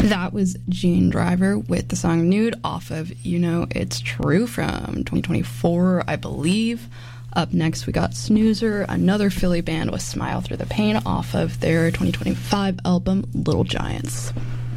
That was Gene Driver with the song Nude off of You Know It's True from 2024, I believe. Up next, we got Snoozer, another Philly band with Smile Through the Pain off of their 2025 album Little Giants.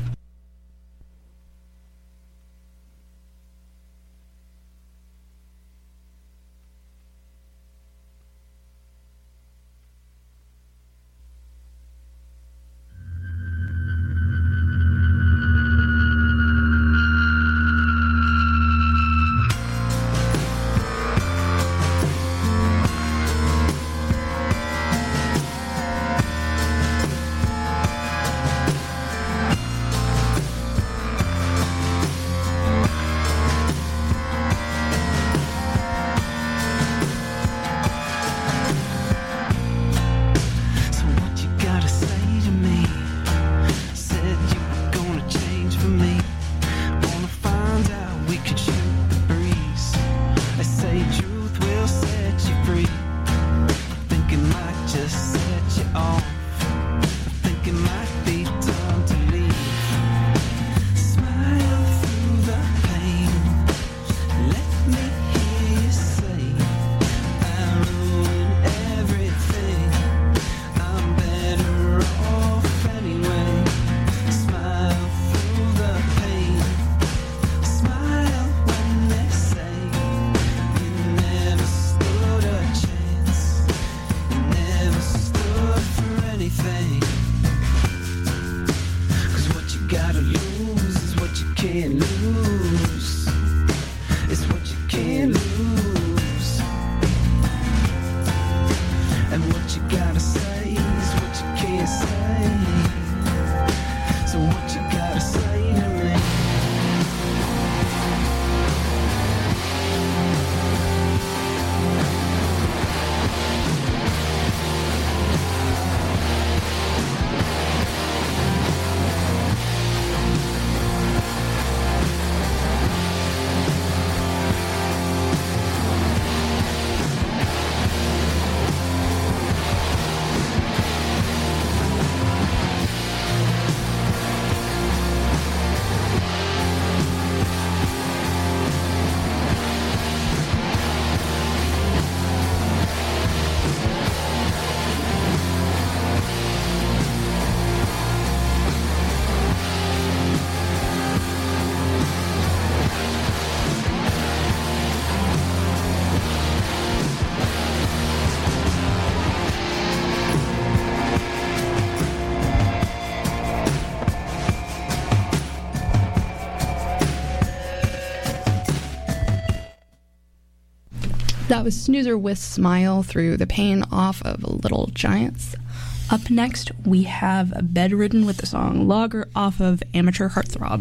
That was Snoozer with Smile Through the Pain off of Little Giants. Up next, we have Bedridden with the song Logger off of Amateur Heartthrob.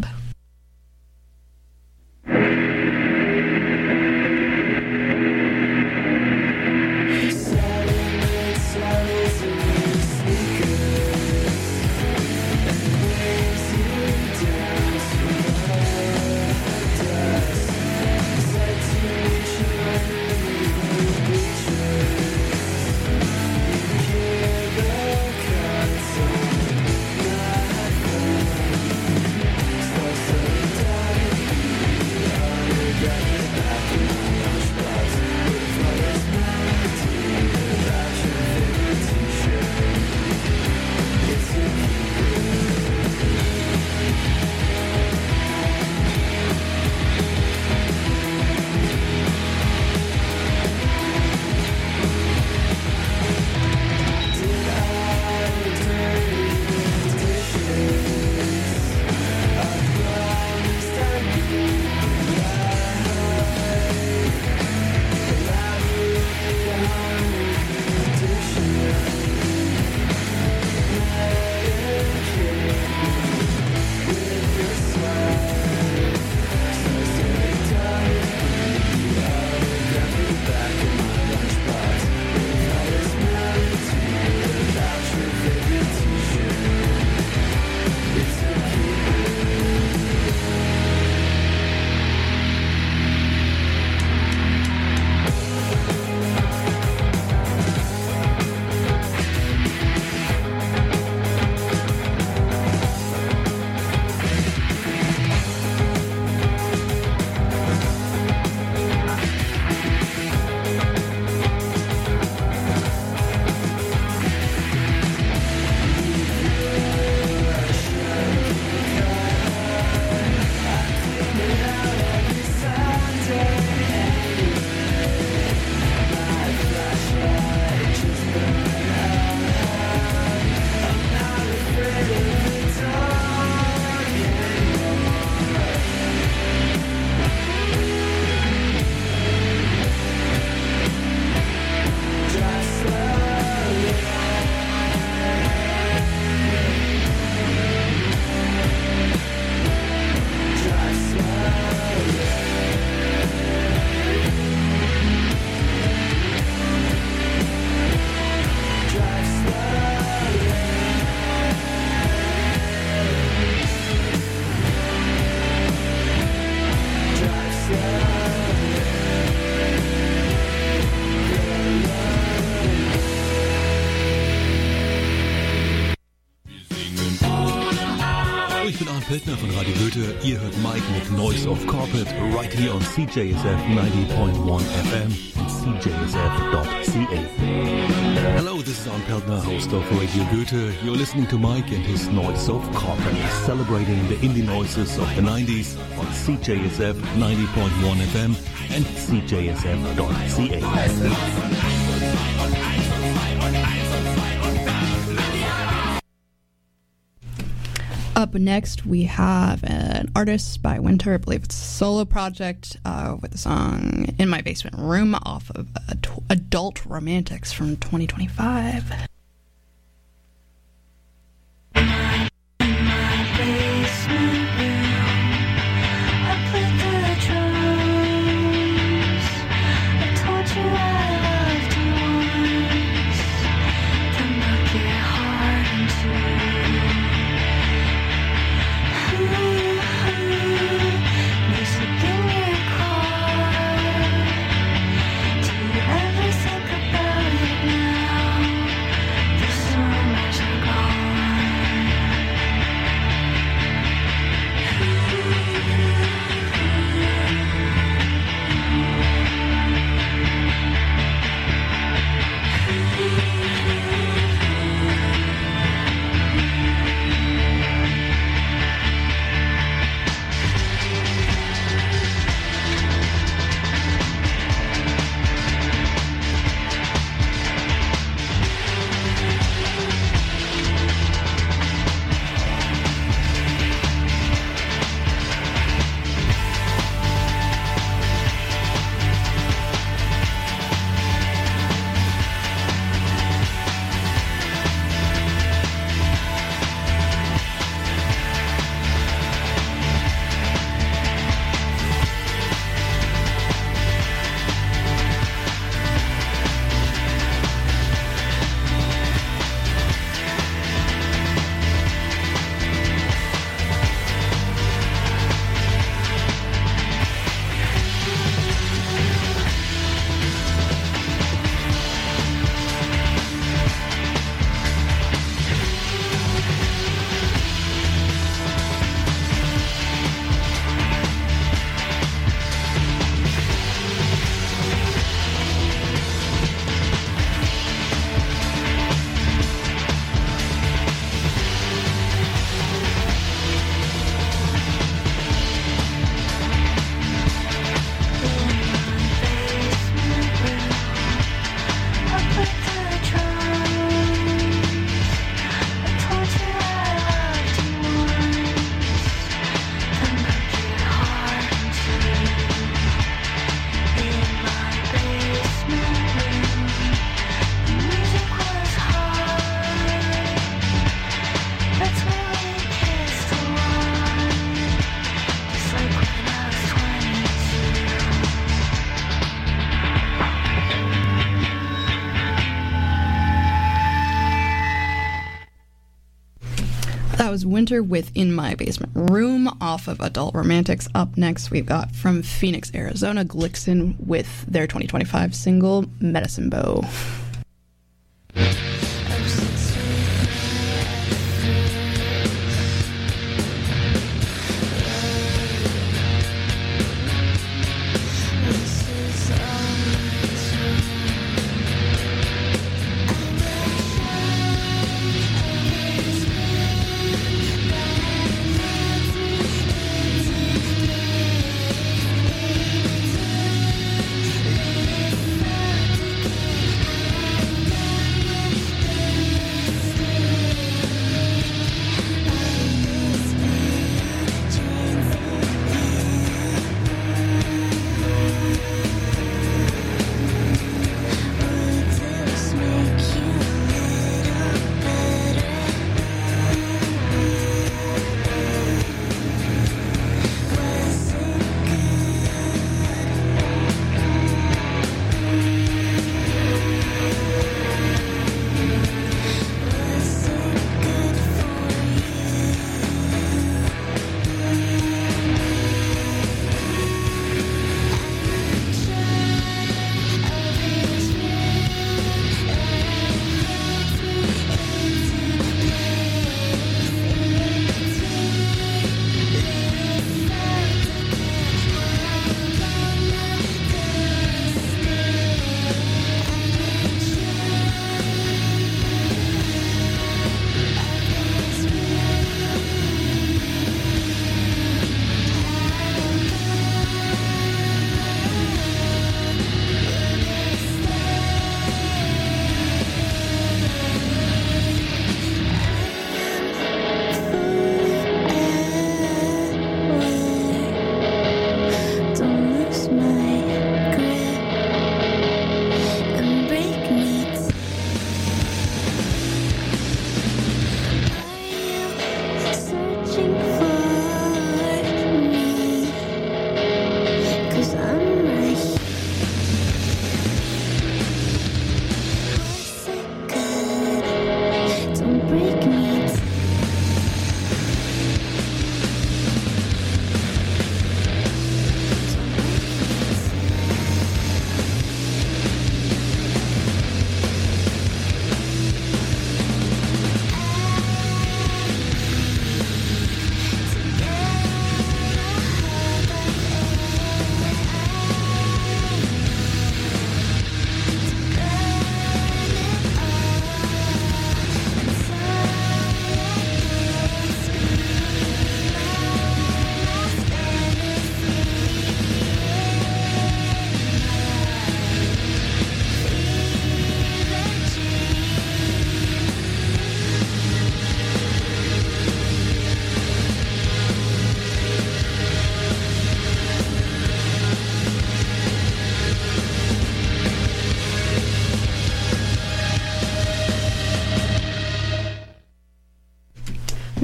Stars Feldner von Radio Goethe. Ihr hört Mike mit Noise of Carpet right here on CJSF 90.1 FM and CJSF.ca. Hello, this is Arne Peltner, host of Radio Goethe. You're listening to Mike and his Noise of Carpet, celebrating the indie noises of the 90s on CJSF 90.1 FM and CJSF.ca. Up next, we have an artist by Winter. I believe it's a solo project with the song In My Basement Room off of Adult Romantics from 2025. That was Winter with In My Basement Room off of Adult Romantics. Up next, we've got from Phoenix, Arizona, Glixen with their 2025 single, Medicine Bow.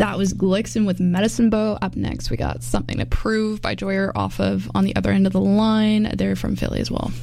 That was Glixen with Medicine Bow. Up next, we got Something to Prove by Joyer off of On the Other End of the Line. They're from Philly as well.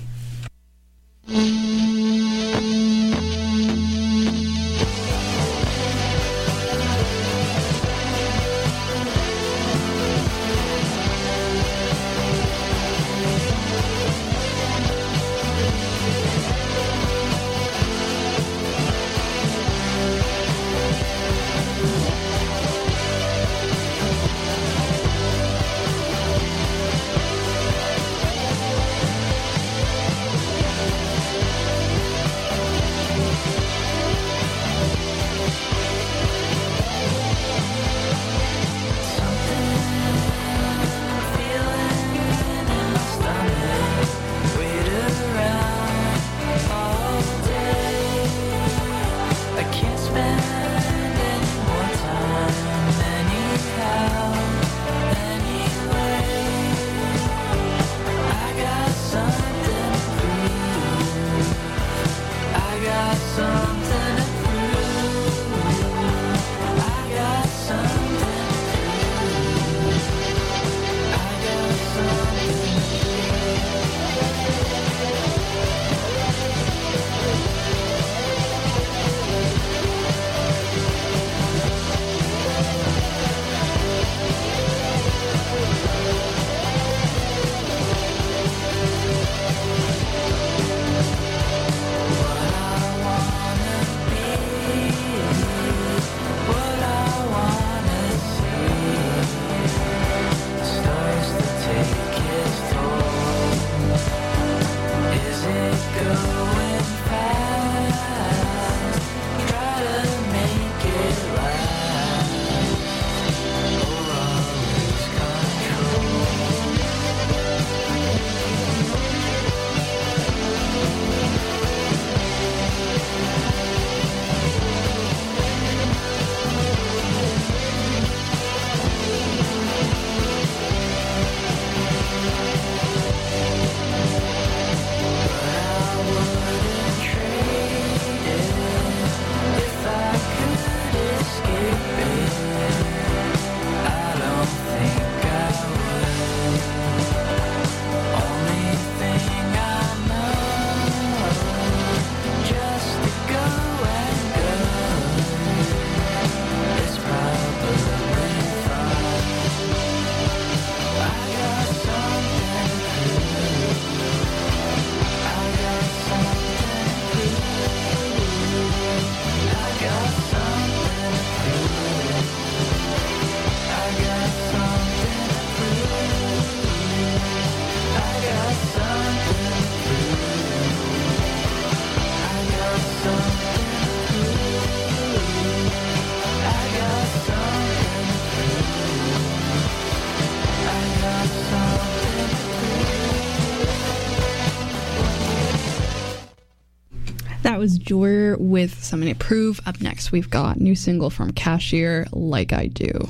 That was Joyer with Something to Prove. Up next, we've got new single from Cashier, Like I Do.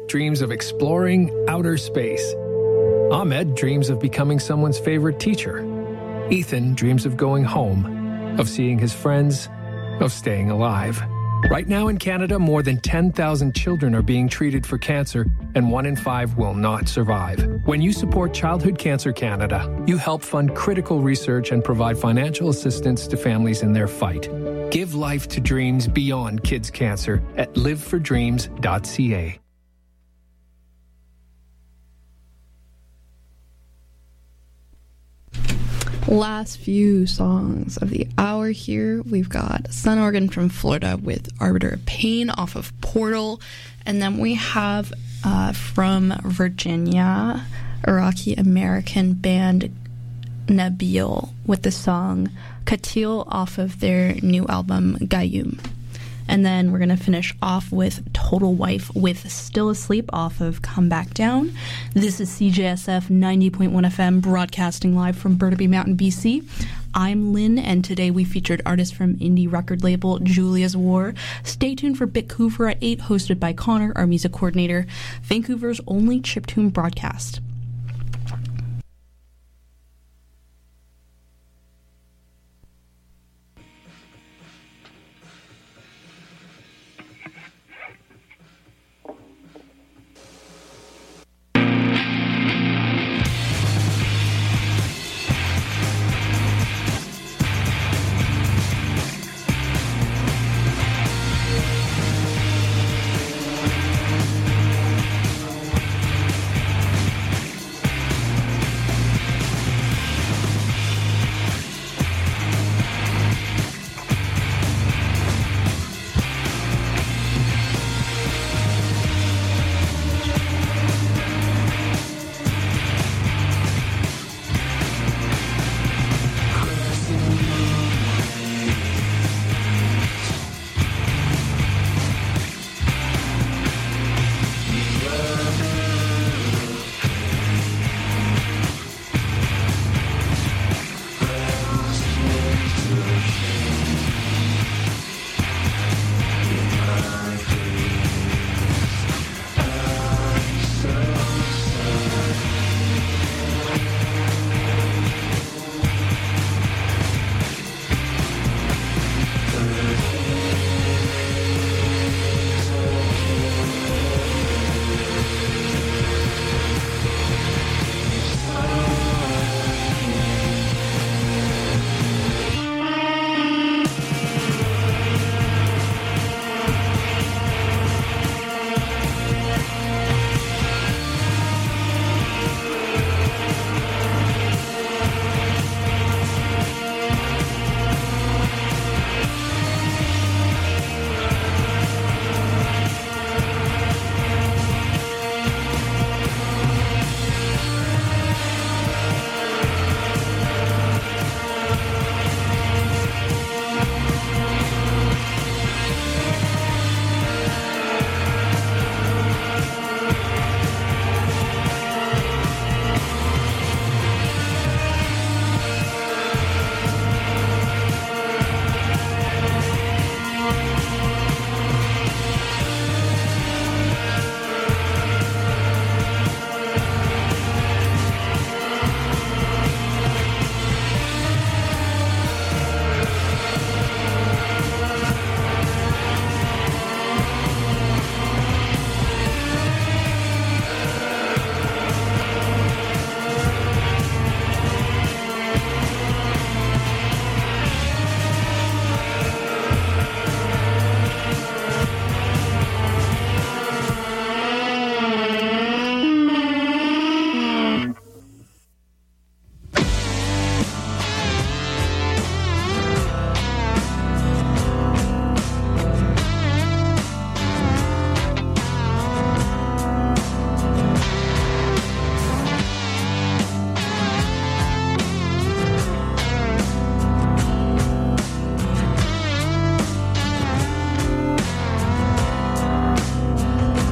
dreams of exploring outer space. Ahmed dreams of becoming someone's favorite teacher. Ethan dreams of going home, of seeing his friends, of staying alive. Right now in Canada, more than 10,000 children are being treated for cancer, and 1 in 5 will not survive. When you support Childhood Cancer Canada, you help fund critical research and provide financial assistance to families in their fight. Give life to dreams beyond kids' cancer at livefordreams.ca. Last few songs of the hour here. We've got Sun Organ from Florida with Arbiter of Pain off of Portal. And then we have from Virginia, Iraqi-American band Nabil with the song Katil off of their new album Gayoom. And then we're going to finish off with Total Wife with Still Asleep off of Come Back Down. This is CJSF 90.1 FM broadcasting live from Burnaby Mountain, BC. I'm Lynn, and today we featured artists from indie record label Julia's War. Stay tuned for Bitcouver at 8, hosted by Connor, our music coordinator, Vancouver's only chiptune broadcast.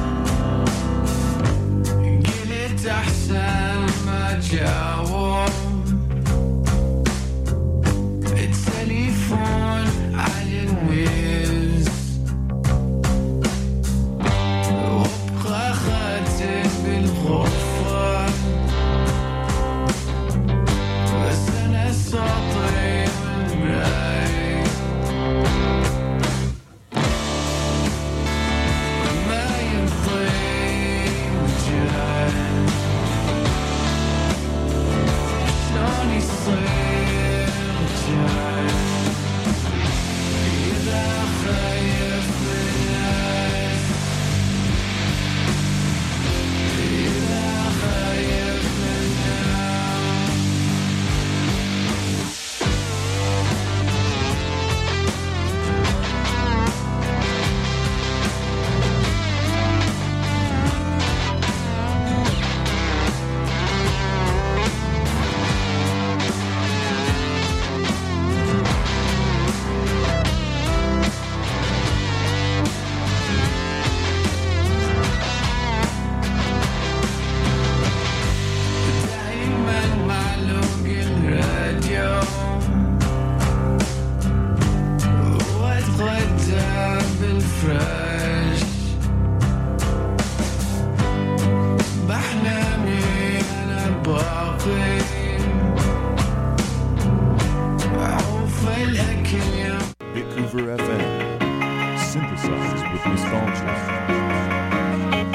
أحسن ما جاوب